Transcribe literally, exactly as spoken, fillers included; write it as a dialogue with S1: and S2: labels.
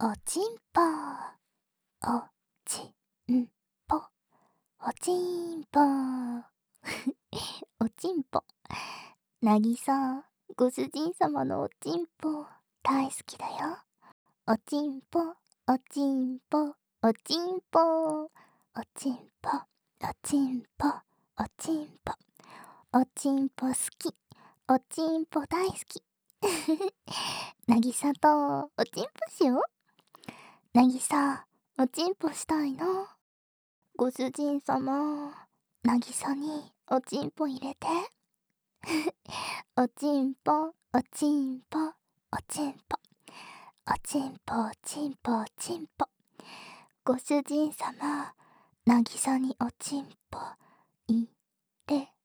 S1: おちんぽおちんぽおちんぽおちんぽ。なぎさ、ご主人様のおちんぽ大好きだよ。おちんぽおちんぽおちんぽおちんぽおちんぽおちんぽおちんぽ好き、おちんぽ大好き。なぎさとおちんぽしよう。なぎさ、おちんぽしたいの。ご主人様、なぎさにおちんぽ入れて。おちんぽおちんぽおちんぽおちんぽおちんぽおちんぽ。ご主人様、なぎさにおちんぽ入れ